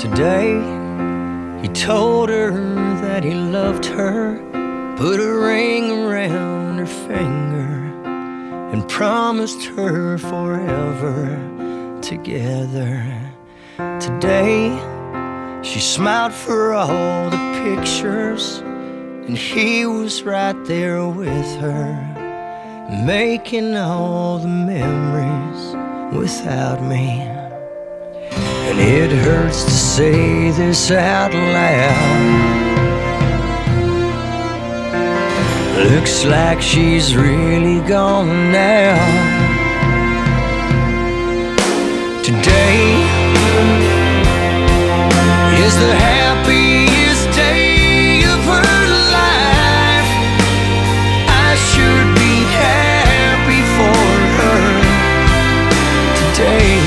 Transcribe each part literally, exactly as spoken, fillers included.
Today, he told her that he loved her, put a ring around her finger, and promised her forever together. Today, she smiled for all the pictures, and he was right there with her, making all the memories without me. And it hurts to say this out loud. Looks like she's really gone now. Today is the happiest day of her life. I should be happy for her today.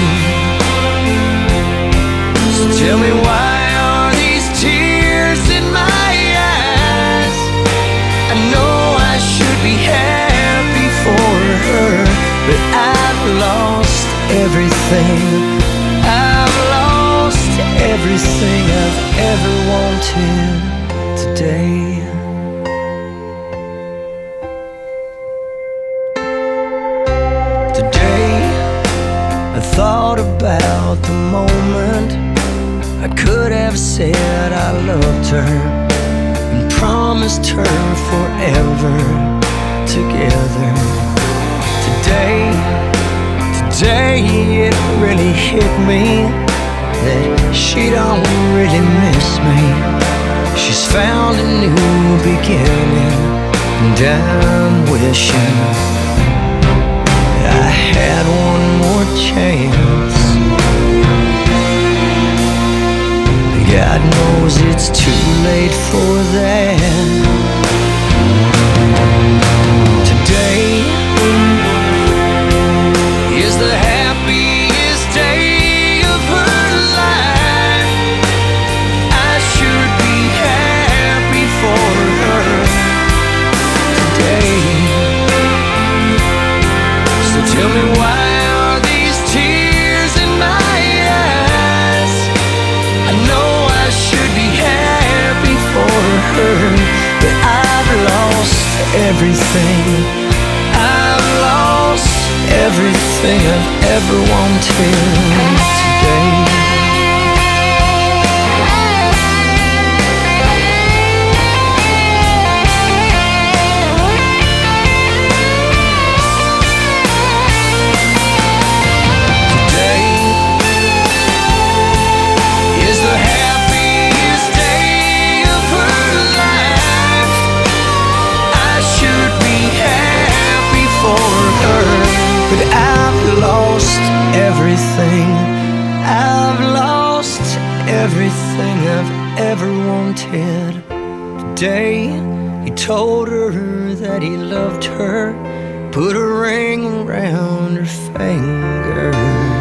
So tell me, why are these tears in my eyes? I know I should be happy for her, but I've lost everything. I've lost everything I've ever wanted today. Today, I thought about the moment I could have said I loved her and promised her forever together. Today, today it really hit me that she don't really miss me. She's found a new beginning, and I'm wishing I had one more chance. God knows it's too late for that. Today is the happiest day of her life. I should be happy for her today. So tell me, why are these tears in my eyes? I know I should be happy for her, but I've lost everything. I've lost everything I've ever wanted today. But I've lost everything. I've lost everything I've ever wanted. Today, he told her that he loved her, put a ring around her finger.